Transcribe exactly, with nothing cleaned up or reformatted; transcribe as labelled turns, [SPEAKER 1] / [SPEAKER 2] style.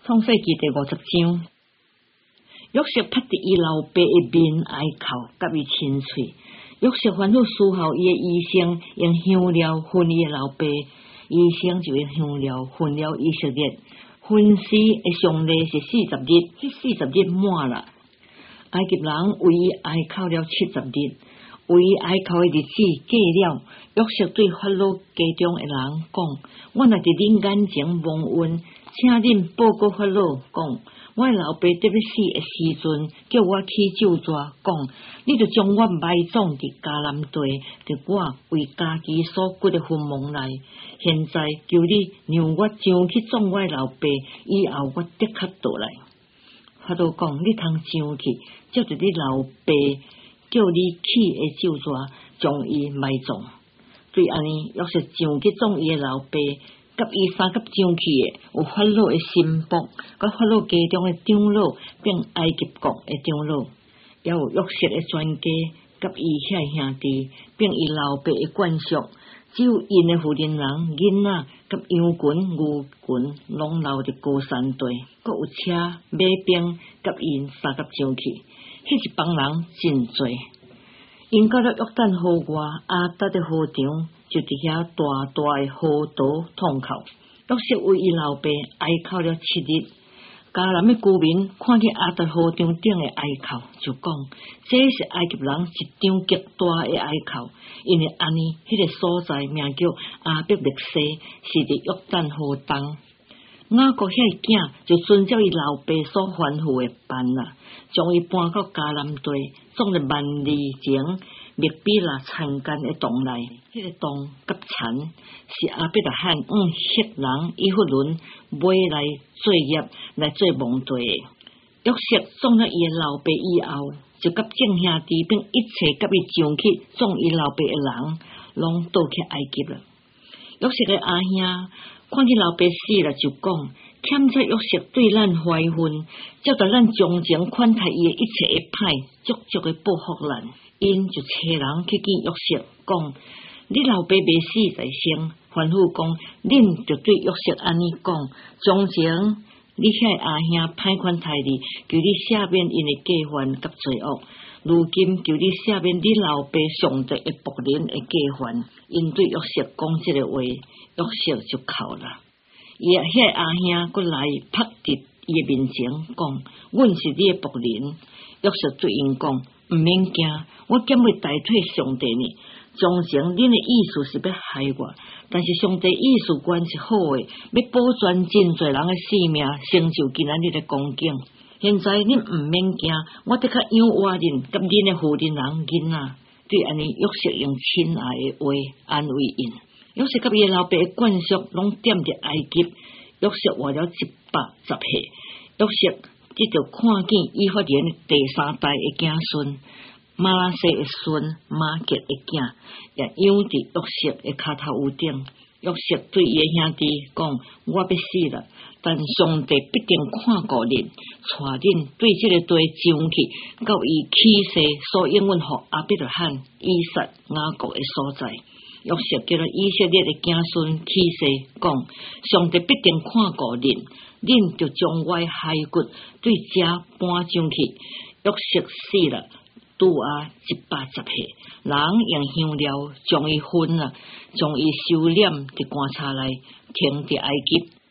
[SPEAKER 1] 创世纪第五十章，约瑟拍伫伊老爸的面哀哭，甲伊亲嘴。约瑟烦恼思候伊的医生用香料熏伊的老爸，医生就用香料熏了以色列。分尸的上例是四十日，迄四十日满了，埃及人为伊哀哭了七十日。为伊哀哭的日子过了，约瑟对法老家中的人讲：我若伫恁眼前蒙恩，请恁报告法老讲，我老爸得要死的时阵，叫我起咒纸讲，你就将我埋葬伫迦南地，伫我为家己所掘的坟墓内。现在求你让我上去葬我老爸，以后我的确倒来。法老讲：你通上去，照着你老爸叫你起的咒纸，将伊埋葬。对安尼，约瑟上去葬伊的老爸。甲伊三甲上去的有法老的心腹，甲法老家中的长老，并埃及国的长老，也有约瑟的全家，甲伊遐兄弟，并伊老爸的眷属，只有因的妇人人、囡仔，甲羊群、牛群，拢留伫高山地，阁有车、马兵，甲因三甲上去，迄一帮人真多。因到了约旦河外阿达的河场，就伫遐大大的河道痛哭。约瑟为伊老爸哀哭了七日。迦南的居民看见阿达河场顶的哀哭，就讲：这是埃及人一场极大的哀哭，因为安尼，迄个所在名叫阿伯勒西，是伫约旦河东。雅各遐囝就遵照伊老爸所吩咐的办啦，将伊搬到迦南地，种了万里前密比拉田间的洞内。迄、那个洞甲田是阿伯拉罕用赫人以弗伦买来作业来做墓地的。约瑟种了伊的老爸以后，就甲众兄弟并一切甲伊上去种伊老爸的人，拢倒去埃及了。约瑟的阿兄看见老爸死了，就讲：欠债约瑟对咱怀恨，照着咱从前款待伊的一切的歹，足足的报复咱。因就找人去见约瑟，讲：你老爸未死在生，吩咐讲，恁就对约瑟安尼讲：从前你遐阿兄歹款待你，求你赦免因的过犯甲罪恶。如今求你赦免你老爸上帝的仆人的过犯。因对约瑟讲这个话，约瑟就哭了。伊遐阿兄过来拍伫伊的面前，讲：阮是你的仆人。约瑟对因讲：毋免惊，我减会代替上帝呢。从前恁的意思是要害我，但是上帝意思原是好的，要保全真侪人的性命，成就今仔日的光景。现在恁毋免惊，我得较养活人，甲恁的妇人人囡仔。对安尼，约瑟用亲爱的话安慰因。约瑟甲伊老爸的眷属拢踮伫埃及。约瑟活了一百十岁。约瑟即就看见以法莲第三代的子孙，马拉西的孙马吉的囝，也养伫约瑟的骹头顶。约瑟对伊的兄弟讲：我要死了，但上帝必定看顾恁，带恁对这个地上去，到伊起誓所应允互阿伯拉罕、以撒、雅各的所在。约瑟叫了以色列的子孙起誓讲：上帝必定看顾恁，恁就将我的骸骨对遮搬上去。约瑟死了，拄啊一百十岁，人用香料将伊熏了，将伊收敛伫棺材内，停伫埃及。